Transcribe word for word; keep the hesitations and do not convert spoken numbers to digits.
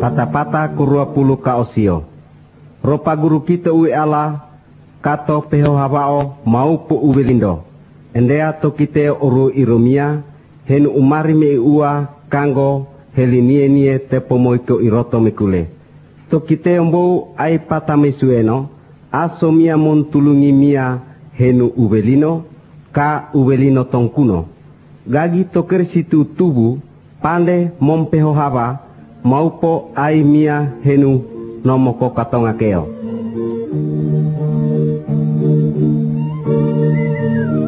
pata-pata kurua puluh ka osio. Ropa guru kita ui ala kato peho habao mau pu uwelindo. Endea to kite oru iromia henu umari me ua kanggo helinie nie te pomoiko iroto mikule. To kite ombo ai pata mesueno aso mia mon tulungi mia henu uwelino ka uwelino tongkuno. Gagi toker situ tubu pande mompeho haba maupo ai mia henu nomoko katonga keo.